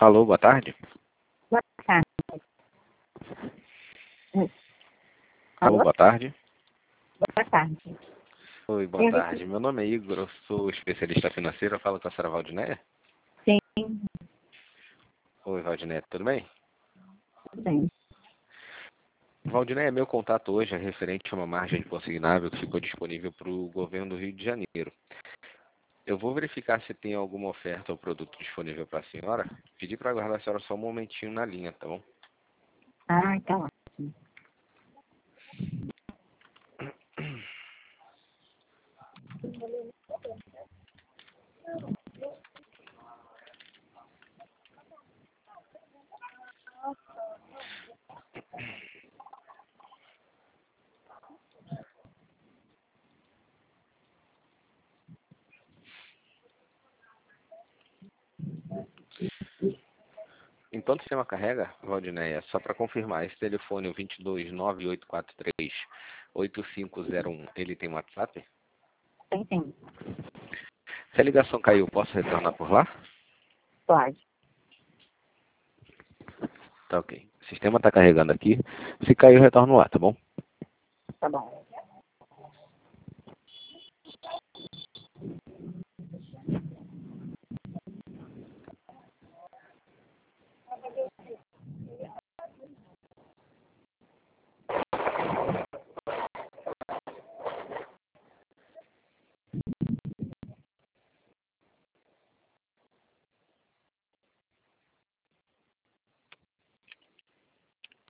Alô, boa tarde. Boa tarde. Alô, boa tarde. Boa tarde. Oi, boa tarde. Meu nome é Igor, eu sou especialista financeiro, eu falo com a senhora Valdinéia. Sim, Oi, Valdinéia, tudo bem? tudo bem. Valdinéia, meu contato hoje é referente a uma margem consignável que ficou disponível para o governo do Rio de Janeiro. Eu vou verificar se tem alguma oferta ou produto disponível para a senhora. Pedi para aguardar a senhora só um momentinho na linha, tá bom? Ah, tá ótimo. Enquanto o sistema carrega, Valdinéia, só para confirmar, esse telefone, o 229-843-8501, ele tem WhatsApp? Tem sim. Se a ligação caiu, posso retornar por lá? Pode. Tá ok. O sistema está carregando aqui. Se cair, eu retorno lá, tá bom? Tá bom.